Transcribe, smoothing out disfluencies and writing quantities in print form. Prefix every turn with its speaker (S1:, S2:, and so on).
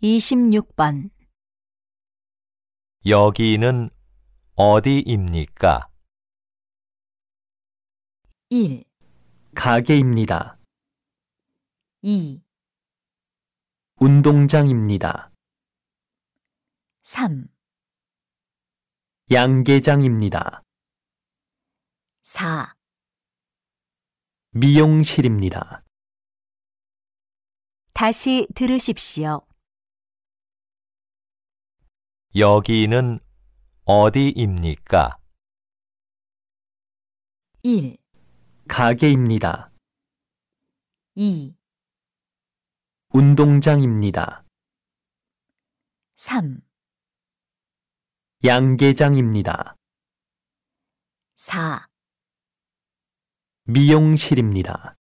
S1: 26번.
S2: 여기는 어디입니까?
S1: 1,
S3: 가게입니다.
S1: 2,
S3: 운동장입니다.
S1: 3,
S3: 양계장입니다.
S1: 4.
S3: 미용실입니다.
S1: 다시 들으십시오.
S2: 여기는 어디입니까?
S1: 1,
S3: 가게입니다.
S1: 2,
S3: 운동장입니다.
S1: 3,
S3: 양계장입니다.
S1: 4.
S3: 미용실입니다.